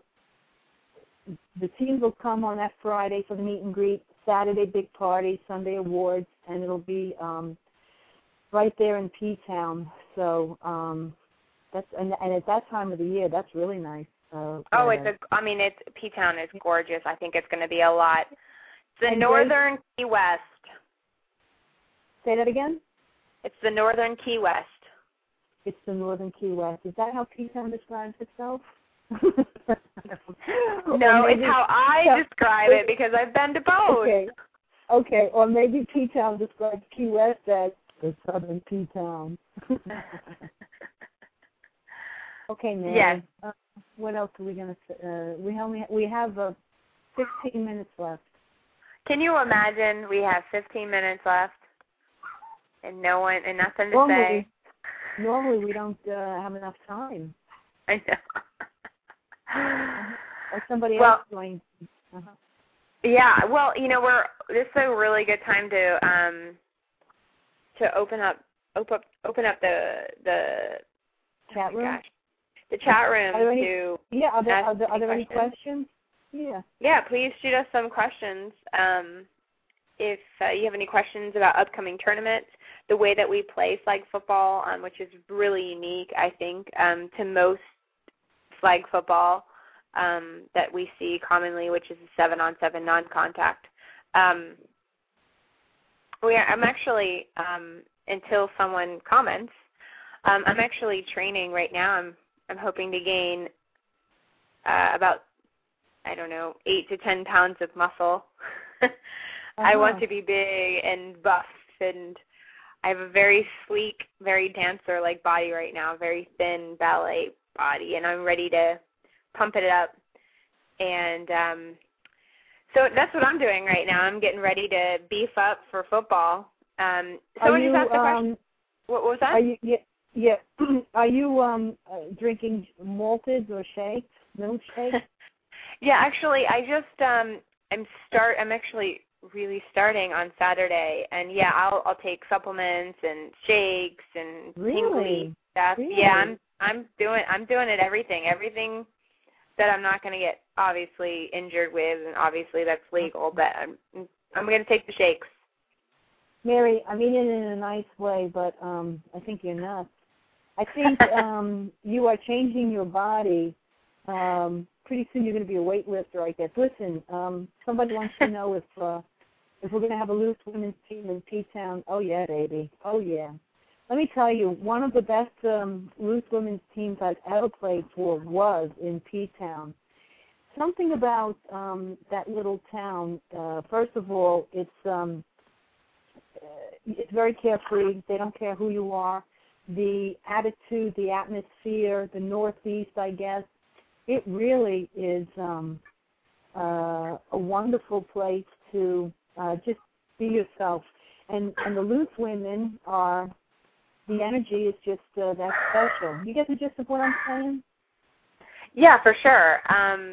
the teams will come on that Friday for the meet and greet. Saturday big party, Sunday awards, and it'll be. Um, Right there in P-Town, so um, that's and, and at that time of the year, that's really nice. Uh, oh, it's a. I mean, it's P-Town is gorgeous. I think it's going to be a lot. It's the and northern Grace, Key West. Say that again. It's the northern Key West. It's the northern Key West. Is that how P-Town describes itself? No, maybe, it's how I yeah. describe it because I've been to both. Okay. Okay, or maybe P-Town describes Key West as the southern P-Town. Okay, Mary. Yes. Uh, what else are we going to say? Uh, we only we have uh, fifteen minutes left. Can you imagine we have fifteen minutes left and no one and nothing to normally, say? Normally we don't uh, have enough time. I know. Or somebody well, else joins. Uh-huh. Yeah, well, you know, we're this is a really good time to um to open up open up open up the the chat room. Oh gosh, the chat room are any, to yeah. Are there, ask are there, are there any questions. questions? Yeah. Yeah, please shoot us some questions. Um, if uh, you have any questions about upcoming tournaments, the way that we play flag football, um, which is really unique, I think, um, to most flag football um, that we see commonly, which is a seven-on-seven non-contact. Um, we are, I'm actually, um, until someone comments, um, I'm actually training right now. I'm I'm hoping to gain uh, about I don't know, eight to ten pounds of muscle. uh-huh. I want to be big and buff, and I have a very sleek, very dancer-like body right now, very thin ballet body, and I'm ready to pump it up. And um, so that's what I'm doing right now. I'm getting ready to beef up for football. Um, someone just asked a question. Um, what, what was that? Are you, yeah, yeah. Are you um, uh, drinking malted or shakes, milkshakes? Yeah, actually, I just um, I'm start. I'm actually really starting on Saturday, and yeah, I'll I'll take supplements and shakes and really? tingly stuff. Really? Yeah, I'm I'm doing I'm doing it everything, everything that I'm not going to get obviously injured with, and obviously that's legal. But I'm I'm going to take the shakes. Mary, I mean it in a nice way, but um, I think you're nuts. I think um, you are changing your body. Um, pretty soon you're going to be a weightlifter, I guess. Listen, um, somebody wants to know if uh, if we're going to have a loose women's team in P-Town. Oh, yeah, baby. Oh, yeah. Let me tell you, one of the best um, loose women's teams I've ever played for was in P-Town. Something about um, that little town, uh, first of all, it's um, it's very carefree. They don't care who you are. The attitude, the atmosphere, the Northeast, I guess, it really is um, uh, a wonderful place to uh, just be yourself. And and the loose women are, the energy is just uh, that special. You get the gist of what I'm saying? Yeah, for sure. Um,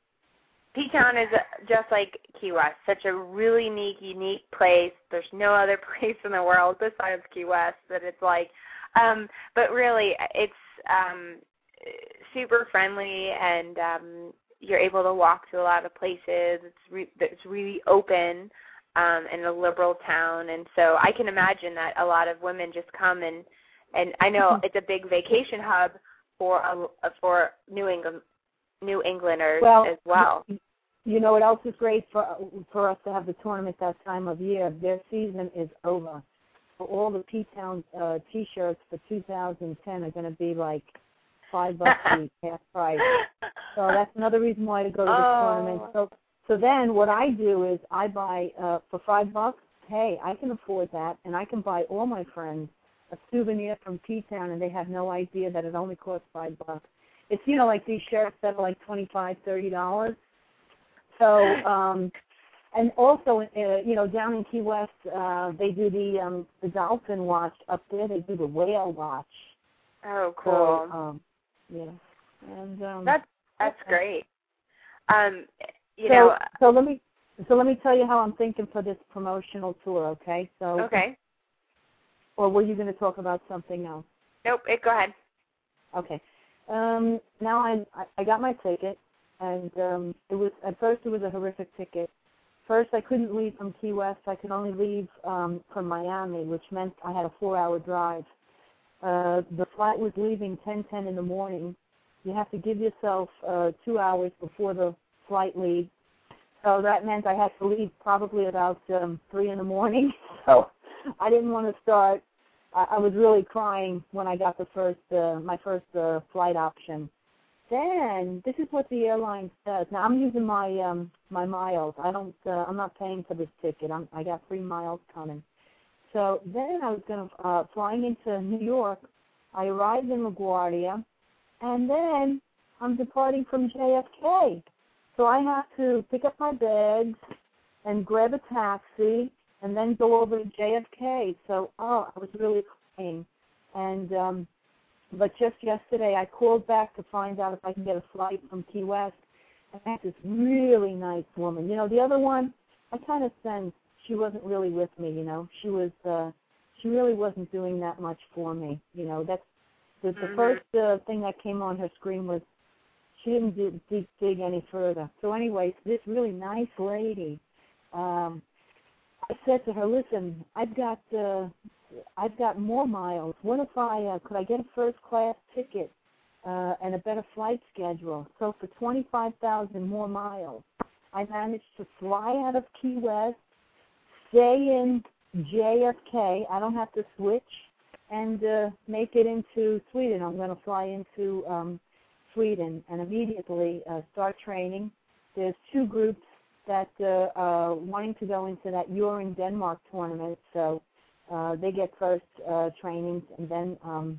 P-Town is just like Key West, such a really unique, unique place. There's no other place in the world besides Key West that it's like. Um, but really, it's um, super friendly, and um, you're able to walk to a lot of places. It's re- it's really open um, in a liberal town, and so I can imagine that a lot of women just come and and I know it's a big vacation hub for a, for New England New Englanders well, as well. You know what else is great for for us to have the tournament that time of year? Their season is over. All the P-Town uh, T-shirts for two thousand ten are going to be like five bucks each, half price. So that's another reason why to go to the oh. tournament. So, so then what I do is I buy uh, for five bucks. Hey, I can afford that, and I can buy all my friends a souvenir from P-Town, and they have no idea that it only costs five bucks. It's you know like these shirts that are like twenty-five, thirty dollars. So. um And also, uh, you know, down in Key West, uh, they do the um, the dolphin watch. Up there, they do the whale watch. Oh, cool. So, um, yeah, and um, that's that's okay. great. Um, you so, know, so let me so let me tell you how I'm thinking for this promotional tour. Okay, so okay. Or were you going to talk about something else? Nope. It, go ahead. Okay. Um, now I'm, I I got my ticket, and um, it was at first it was a horrific ticket. First, I couldn't leave from Key West. I could only leave um, from Miami, which meant I had a four-hour drive. Uh, the flight was leaving ten ten in the morning. You have to give yourself uh, two hours before the flight leaves. So that meant I had to leave probably about um, three in the morning. So I didn't want to start. I, I was really crying when I got the first, uh, my first uh, flight option. Then this is what the airline says. Now I'm using my um, my miles. I don't. Uh, I'm not paying for this ticket. I'm, I got free miles coming. So then I was going to uh, flying into New York. I arrived in LaGuardia, and then I'm departing from J F K. So I have to pick up my bags and grab a taxi and then go over to J F K. So, oh, I was really crying. And, um, but just yesterday I called back to find out if I can get a flight from Key West. And I had this really nice woman. You know, the other one, I kind of sensed she wasn't really with me, you know. She was, uh, she really wasn't doing that much for me. You know, that's the, the Mm-hmm. first uh, thing that came on her screen was she didn't dig, dig, dig any further. So anyways, this really nice lady, um, I said to her, listen, I've got, uh, I've got more miles. What if I, uh, could I get a first class ticket uh, and a better flight schedule? So for twenty-five thousand more miles, I managed to fly out of Key West, stay in J F K. I don't have to switch and uh, make it into Sweden. I'm going to fly into um, Sweden and immediately uh, start training. There's two groups that uh, are wanting to go into that You're in Denmark tournament, so uh, they get first uh, trainings, and then um,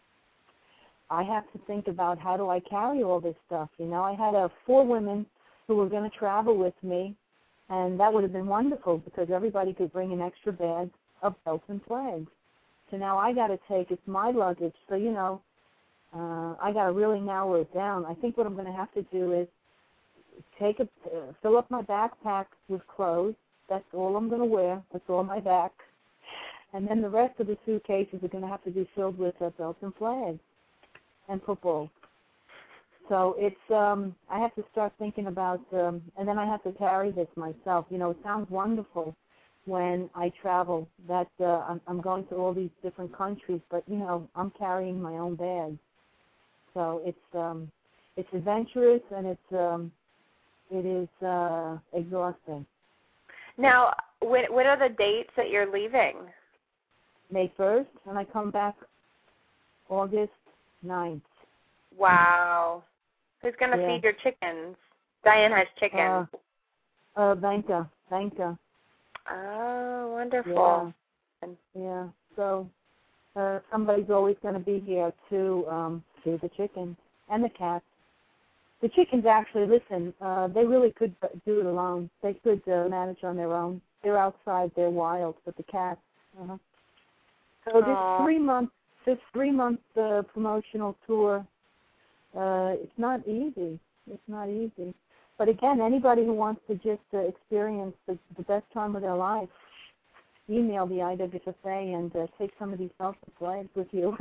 I have to think about how do I carry all this stuff. You know, I had uh, four women who were going to travel with me, and that would have been wonderful because everybody could bring an extra bag of belts and flags. So now I got to take, it's my luggage, so, you know, uh, I got to really narrow it down. I think what I'm going to have to do is take a, uh, fill up my backpack with clothes. That's all I'm going to wear. That's all my back. And then the rest of the suitcases are going to have to be filled with uh, belts and flags and footballs. So it's, um, I have to start thinking about, um, and then I have to carry this myself. You know, it sounds wonderful when I travel that uh, I'm, I'm going to all these different countries, but, you know, I'm carrying my own bag. So it's, um, it's adventurous and it's, um, it is uh, exhausting. Now, when, what are the dates that you're leaving? May first, and I come back August ninth. Wow. Who's going to Yeah. feed your chickens? Diane has chickens. Uh, uh, Vanka, Vanka. Oh, wonderful. Yeah, yeah. So uh, somebody's always going to be here to um, feed the chickens and the cats. The chickens actually, listen, uh, they really could do it alone. They could uh, manage on their own. They're outside, they're wild, but the cats. Uh-huh. So this Aww. three month, this three month uh, promotional tour, uh, it's not easy. It's not easy. But again, anybody who wants to just uh, experience the, the best time of their life, email the I W F A and uh, take some of these belts and flags with you.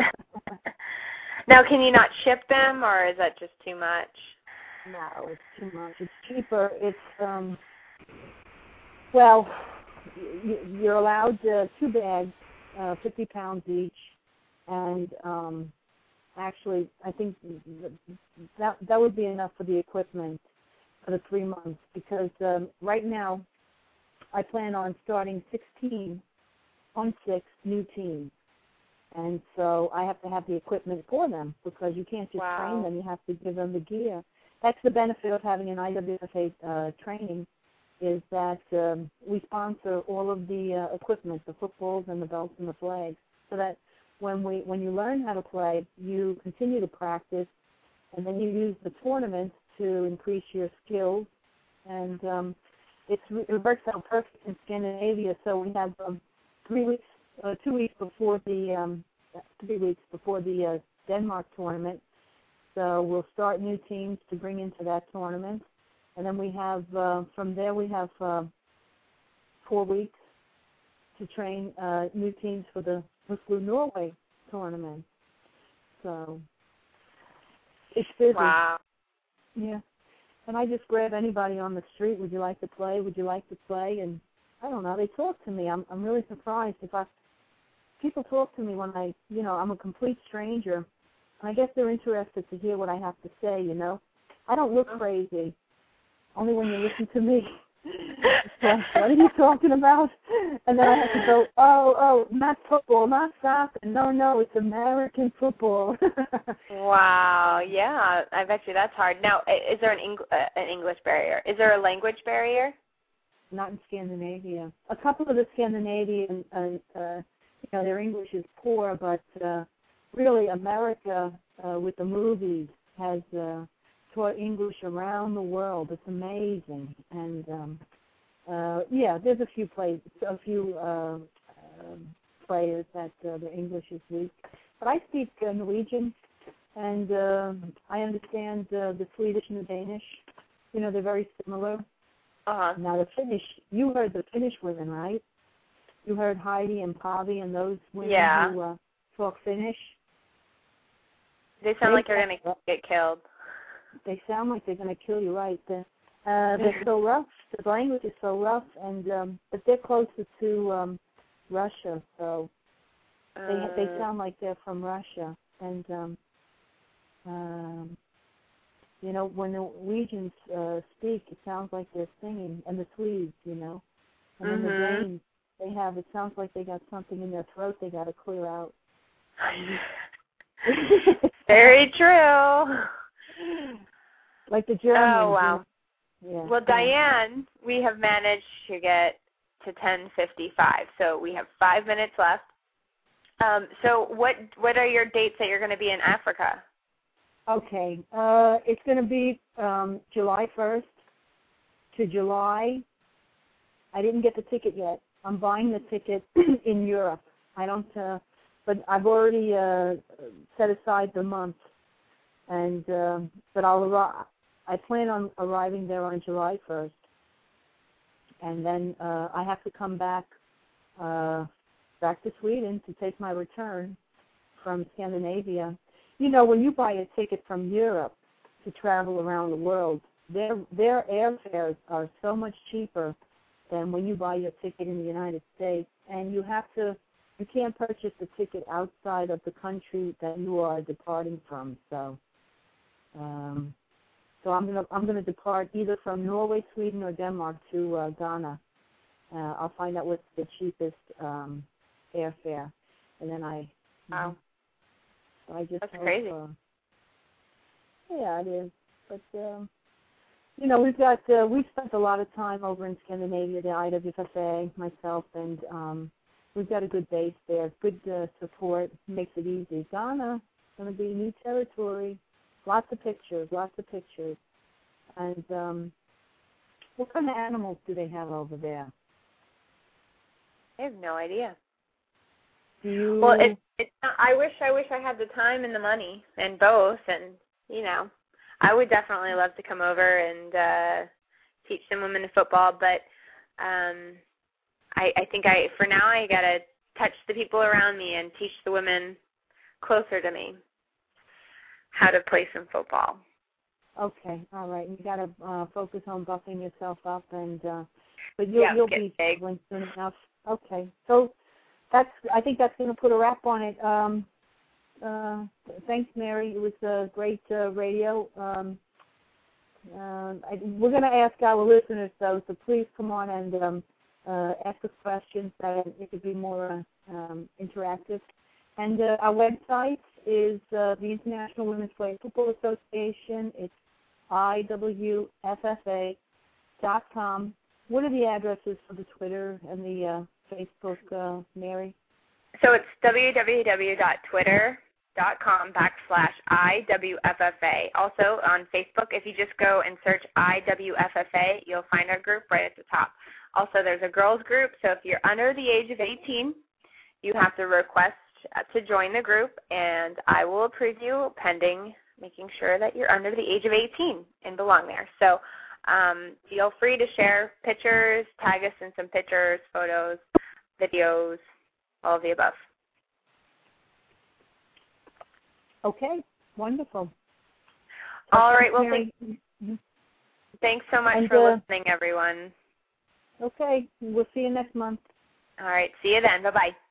Now, can you not ship them, or is that just too much? No, it's too much. It's cheaper. It's, um, well, y- you're allowed uh, two bags, uh, fifty pounds each, and um, actually, I think that that would be enough for the equipment for the three months because um, right now I plan on starting sixteen on six new teams. And so I have to have the equipment for them because you can't just Wow. train them. You have to give them the gear. That's the benefit of having an I W F A uh, training is that um, we sponsor all of the uh, equipment, the footballs and the belts and the flags, so that when we when you learn how to play, you continue to practice, and then you use the tournaments to increase your skills. And um, it's, it works out perfect in Scandinavia. So we have um, three weeks. Uh, two weeks before the um, three weeks before the uh, Denmark tournament, so we'll start new teams to bring into that tournament, and then we have uh, from there we have uh, four weeks to train uh, new teams for the Oslo Norway tournament. So it's busy. Wow. Yeah, and I just grab anybody on the street. Would you like to play? Would you like to play? And I don't know. They talk to me. I'm I'm really surprised if I. People talk to me when I, you know, I'm a complete stranger. I guess they're interested to hear what I have to say, you know. I don't look crazy, only when you listen to me. It's like, what are you talking about? And then I have to go, oh, oh, not football, not soccer. No, no, it's American football. Wow, yeah, I bet you that's hard. Now, is there an, Eng- uh, an English barrier? Is there a language barrier? Not in Scandinavia. A couple of the Scandinavian, uh, uh, you know, their English is poor, but uh, really America, uh, with the movies, has uh, taught English around the world. It's amazing. And um, uh, yeah, there's a few plays, a few uh, uh, players that uh, the English is weak. But I speak uh, Norwegian, and uh, I understand uh, the Swedish and the Danish. You know, they're very similar. Uh-huh. Now the Finnish, you heard the Finnish women, right? You heard Heidi and Pavi and those women Yeah. who uh, talk Finnish. They sound They like they're going to talk- get killed. They sound like they're going to kill you, right? The, uh, they're so rough. The language is so rough, and um, but they're closer to um, Russia, so they they Uh, sound like they're from Russia. And um, um, you know, when the Norwegians uh, speak, it sounds like they're singing, and the Swedes, you know, and then Mhm. the Danes, they have. It sounds like they got something in their throat they got to clear out. Very true. Like the Germans. Oh, wow. Yeah. Well, Diane, we have managed to get to ten fifty-five, so we have five minutes left. Um, so what what are your dates that you're going to be in Africa? Okay. Uh, it's going to be um, July first to July. I didn't get the ticket yet. I'm buying the ticket in Europe. I don't, uh, but I've already uh, set aside the month, and uh, but I'll arrive. I plan on arriving there on July first, and then uh, I have to come back uh, back to Sweden to take my return from Scandinavia. You know, when you buy a ticket from Europe to travel around the world, their their airfares are so much cheaper than when you buy your ticket in the United States, and you have to you can't purchase the ticket outside of the country that you are departing from. So. Um, So I'm gonna I'm gonna depart either from Norway, Sweden, or Denmark to uh, Ghana. Uh, I'll find out what's the cheapest um, airfare, and then I. Wow, So I just that's hope, crazy. Uh, yeah, it is. But um, you know, we've got uh, we've spent a lot of time over in Scandinavia, the I W F A, myself, and um, we've got a good base there. Good uh, support, makes it easy. Ghana going to be new territory. Lots of pictures, lots of pictures. And um, what kind of animals do they have over there? I have no idea. Do you? Well, it, it, I wish I wish I had the time and the money and both, and you know, I would definitely love to come over and uh, teach some women football, but um, I, I think I for now I gotta touch the people around me and teach the women closer to me how to play some football. Okay, all right. You got to uh, focus on buffing yourself up, and uh, but you'll Yeah, you'll get be big. traveling soon enough. Okay, so that's I think that's going to put a wrap on it. Um, uh, thanks, Mary. It was a great uh, radio. Um, uh, I, we're going to ask our listeners though, so please come on and um, uh, ask us questions that it could be more uh, um, interactive. And uh, our website is uh, the International Women's Flag Football Association. It's I W F F A dot com. What are the addresses for the Twitter and the uh, Facebook, uh, Mary? So it's www.twitter.com backslash IWFFA. Also on Facebook, if you just go and search I W F F A, you'll find our group right at the top. Also, there's a girls group, so if you're under the age of eighteen, you have to request to join the group, and I will approve you pending making sure that you're under the age of eighteen and belong there. So um, feel free to share pictures, tag us in some pictures, photos, videos, all of the above. Okay, wonderful. All Okay, right, well, Mary. thank, thanks so much And, for uh, listening, everyone. Okay, we'll see you next month. All right, see you then. Bye-bye.